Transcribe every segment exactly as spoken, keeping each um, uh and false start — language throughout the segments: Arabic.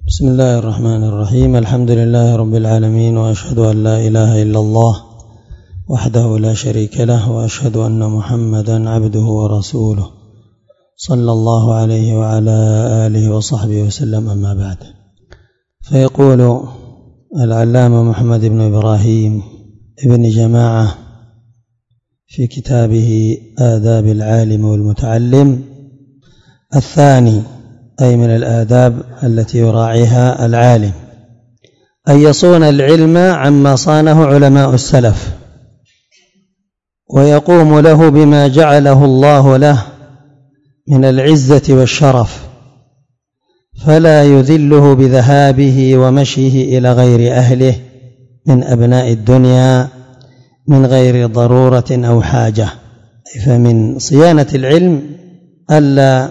بسم الله الرحمن الرحيم. الحمد لله رب العالمين، وأشهد أن لا إله إلا الله وحده لا شريك له، وأشهد أن محمدا عبده ورسوله صلى الله عليه وعلى آله وصحبه وسلم. أما بعد، فيقول العلامة محمد بن إبراهيم ابن جماعة في كتابه آداب العالم والمتعلم: الثاني، أي من الآداب التي يراعيها العالم، أن يصون العلم عما صانه علماء السلف، ويقوم له بما جعله الله له من العزة والشرف، فلا يذله بذهابه ومشيه إلى غير أهله من أبناء الدنيا من غير ضرورة أو حاجة. فمن صيانة العلم ألا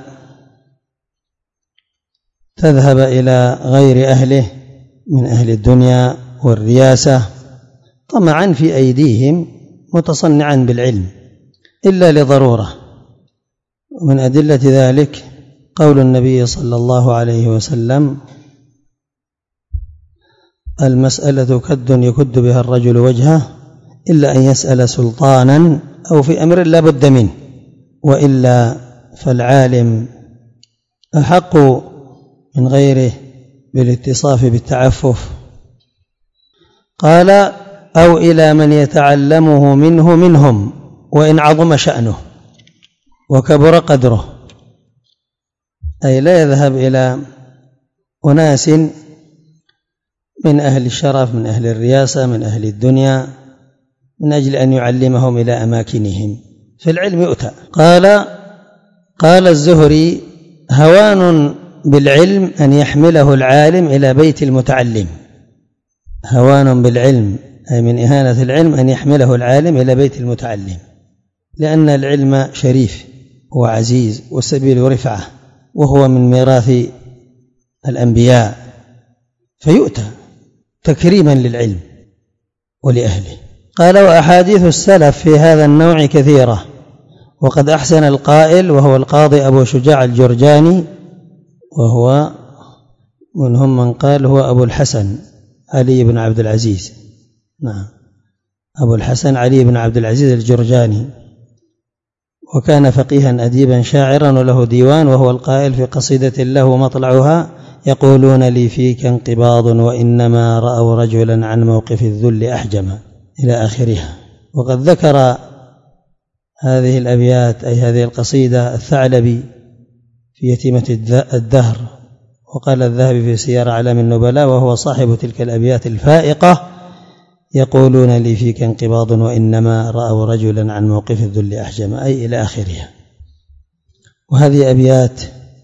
تذهب إلى غير أهله من أهل الدنيا والرياسة طمعا في أيديهم متصنعا بالعلم إلا لضرورة. ومن أدلة ذلك قول النبي صلى الله عليه وسلم: المسألة كد يكد بها الرجل وجهه إلا أن يسأل سلطانا أو في أمر لا بد منه، وإلا فالعالم أحق من غيره بالاتصاف بالتعفف. قال: أو إلى من يتعلمه منه منهم وإن عظم شأنه وكبر قدره، أي لا يذهب إلى أناس من أهل الشرف من أهل الرياسة من أهل الدنيا من أجل أن يعلمهم إلى أماكنهم، في العلم يؤتى. قال قال الزهري: هوان بالعلم أن يحمله العالم إلى بيت المتعلم. هوان بالعلم أي من إهانة العلم أن يحمله العالم إلى بيت المتعلم، لأن العلم شريف وعزيز وسبيل رفعة، وهو من ميراث الأنبياء، فيؤتى تكريما للعلم ولأهله. قال: وأحاديث السلف في هذا النوع كثيرة، وقد أحسن القائل وهو القاضي أبو شجاع الجرجاني، وهو منهم من قال هو أبو الحسن علي بن عبد العزيز، نعم أبو الحسن علي بن عبد العزيز الجرجاني، وكان فقيها أديبا شاعرا وله ديوان، وهو القائل في قصيدة له مطلعها: يقولون لي فيك انقباض وإنما رأوا رجلا عن موقف الذل أحجما، إلى آخرها. وقد ذكر هذه الأبيات أي هذه القصيدة الثعلبي في يتيمة الدهر، وقال الذهبي في سير أعلام النبلاء وهو صاحب تلك الأبيات الفائقة: يقولون لي فيك انقباض وإنما رأوا رجلا عن موقف الذل أحجم، أي إلى آخرها. وهذه أبيات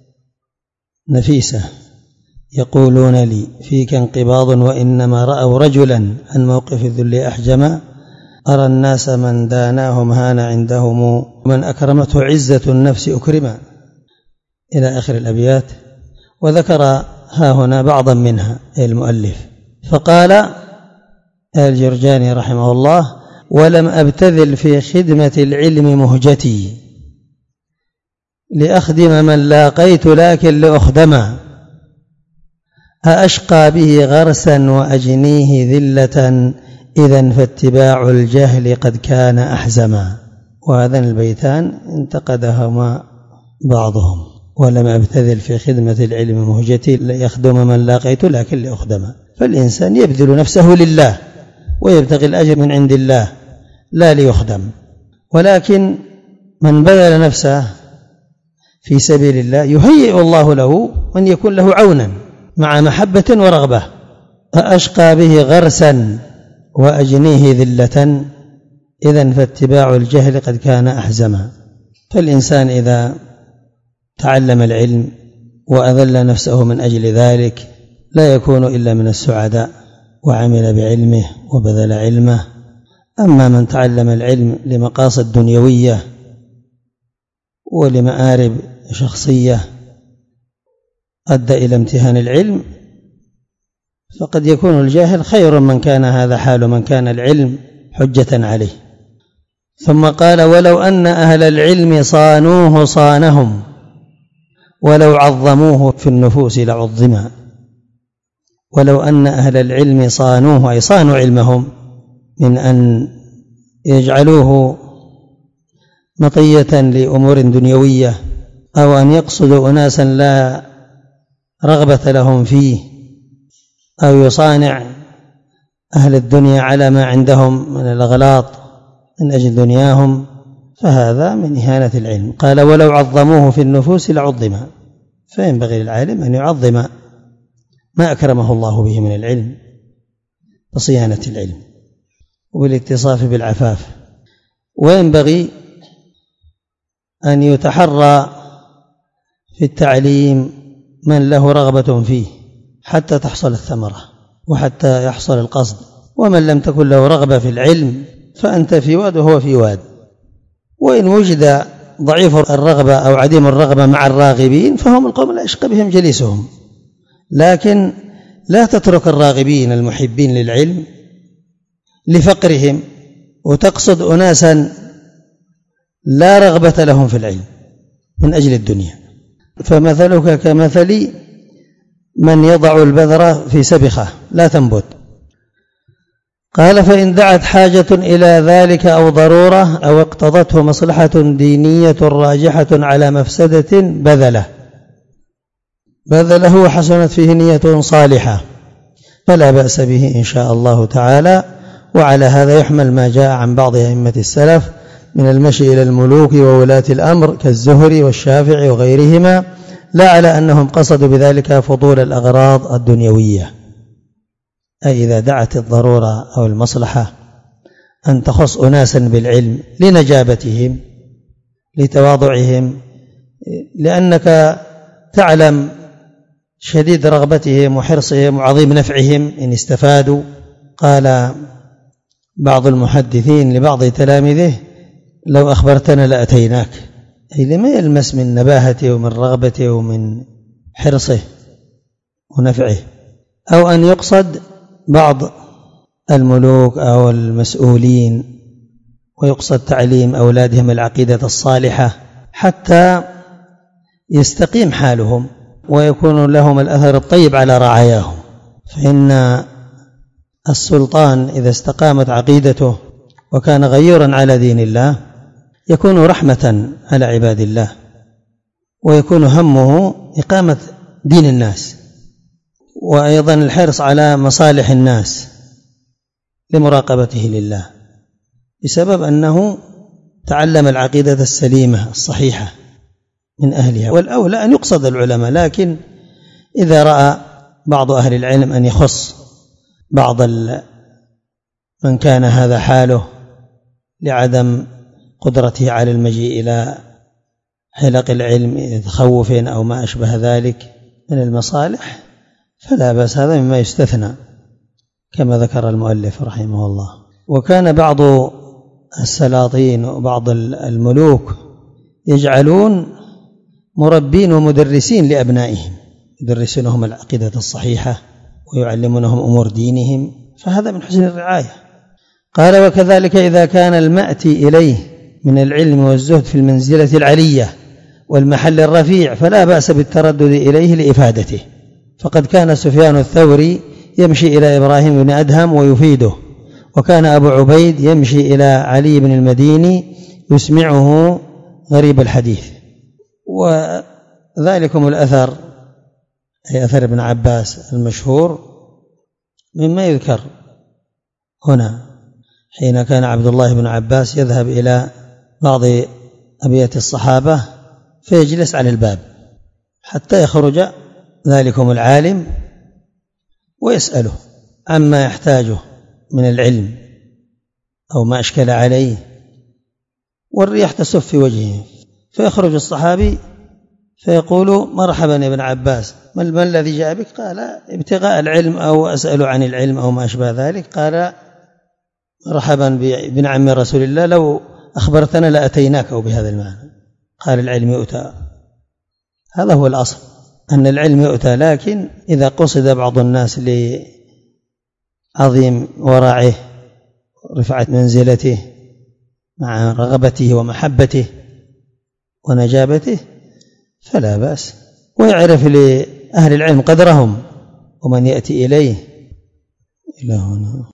نفيسة: يقولون لي فيك انقباض وإنما رأوا رجلا عن موقف الذل أحجم، أرى الناس من داناهم هان عندهم، من أكرمته عزة النفس أكرما، إلى آخر الأبيات. وذكر ها هنا بعضا منها أي المؤلف، فقال الجرجاني رحمه الله: ولم أبتذل في خدمة العلم مهجتي لأخدم من لاقيت لكن لأخدما، أأشقى به غرسا وأجنيه ذلة إذن فاتباع الجهل قد كان أحزما. وهذان البيتان انتقدهما بعضهم: ولم أبتذل في خدمة العلم مهجتي ليخدم من لاقيت لكن لأخدما. فالإنسان يبذل نفسه لله ويبتغي الأجر من عند الله لا ليخدم، ولكن من بذل نفسه في سبيل الله يهيئ الله له من يكون له عونا مع محبة ورغبة. أشقى به غرسا وأجنيه ذلة إذن فاتباع الجهل قد كان أحزما. فالإنسان إذا تعلم العلم وأذل نفسه من أجل ذلك لا يكون إلا من السعداء، وعمل بعلمه وبذل علمه. أما من تعلم العلم لمقاصد دنيوية ولمآرب شخصية أدى إلى امتهان العلم، فقد يكون الجاهل خير من كان هذا حال من كان العلم حجة عليه. ثم قال: ولو أن أهل العلم صانوه صانهم ولو عظموه في النفوس لعظما. ولو أن أهل العلم صانوه أي صانوا علمهم من أن يجعلوه مطية لأمور دنيوية أو أن يقصدوا أناسا لا رغبة لهم فيه أو يصانع أهل الدنيا على ما عندهم من الأغلاط من أجل دنياهم، فهذا من إهانة العلم. قال ولو عظموه في النفوس لعظم، فينبغي للعالم أن يعظم ما أكرمه الله به من العلم وصيانة العلم والاتصاف بالعفاف، وينبغي أن يتحرى في التعليم من له رغبة فيه حتى تحصل الثمرة وحتى يحصل القصد، ومن لم تكن له رغبة في العلم فأنت في واد وهو في واد. وإن وجد ضعيف الرغبة أو عديم الرغبة مع الراغبين فهم القوم لا يشقى بهم جليسهم، لكن لا تترك الراغبين المحبين للعلم لفقرهم وتقصد أناسا لا رغبة لهم في العلم من أجل الدنيا، فمثلك كمثل من يضع البذرة في سبخة لا تنبت. قال فإن دعت حاجة إلى ذلك أو ضرورة أو اقتضته مصلحة دينية راجحة على مفسدة بذله بذله وحسنت فيه نية صالحة فلا بأس به إن شاء الله تعالى. وعلى هذا يحمل ما جاء عن بعض أئمة السلف من المشي إلى الملوك وولاة الأمر كالزهري والشافعي وغيرهما، لا على أنهم قصدوا بذلك فضول الأغراض الدنيوية، أي إذا دعت الضرورة أو المصلحة أن تخص أناسا بالعلم لنجابتهم لتواضعهم، لأنك تعلم شديد رغبتهم وحرصهم وعظيم نفعهم إن استفادوا. قال بعض المحدثين لبعض تلاميذه لو أخبرتنا لأتيناك، أي لما يلمس من نباهته ومن رغبته ومن حرصه ونفعه. أو أن يقصد بعض الملوك أو المسؤولين ويقصد تعليم أولادهم العقيدة الصالحة حتى يستقيم حالهم ويكون لهم الأثر الطيب على رعاياهم، فإن السلطان إذا استقامت عقيدته وكان غيورا على دين الله يكون رحمة على عباد الله ويكون همه إقامة دين الناس، وأيضا الحرص على مصالح الناس لمراقبته لله بسبب أنه تعلم العقيدة السليمة الصحيحة من أهلها. والأولى أن يقصد العلماء، لكن إذا رأى بعض أهل العلم أن يخص بعض من كان هذا حاله لعدم قدرته على المجيء إلى حلق العلم تخوف أو ما أشبه ذلك من المصالح فلا بأس، هذا مما يستثنى كما ذكر المؤلف رحمه الله. وكان بعض السلاطين وبعض الملوك يجعلون مربين ومدرسين لأبنائهم، يدرسونهم العقيدة الصحيحة ويعلمونهم أمور دينهم، فهذا من حسن الرعاية. قال وكذلك إذا كان المأتي إليه من العلم والزهد في المنزلة العلية والمحل الرفيع فلا بأس بالتردد إليه لإفادته، فقد كان سفيان الثوري يمشي إلى إبراهيم بن أدهم ويفيده، وكان أبو عبيد يمشي إلى علي بن المديني يسمعه غريب الحديث. وذلكم الأثر أي أثر ابن عباس المشهور مما يذكر هنا، حين كان عبد الله بن عباس يذهب إلى بعض أبيات الصحابة فيجلس على الباب حتى يخرج ذلكم العالم ويسأله عما يحتاجه من العلم أو ما أشكل عليه، والريح تسف في وجهه، فيخرج الصحابي فيقول مرحبا يا ابن عباس، ما الذي جاء بك؟ قال ابتغاء العلم أو أسأل عن العلم أو ما أشبه ذلك. قال مرحبا بابن عم رسول الله، لو أخبرتنا لأتيناك بهذا المعنى. قال العلم يؤتى، هذا هو الأصل أن العلم يؤتى، لكن إذا قصد بعض الناس لعظيم ورعه رفعة منزلته مع رغبته ومحبته ونجابته فلا بأس، ويعرف لأهل العلم قدرهم ومن يأتي إليه إلى هنا.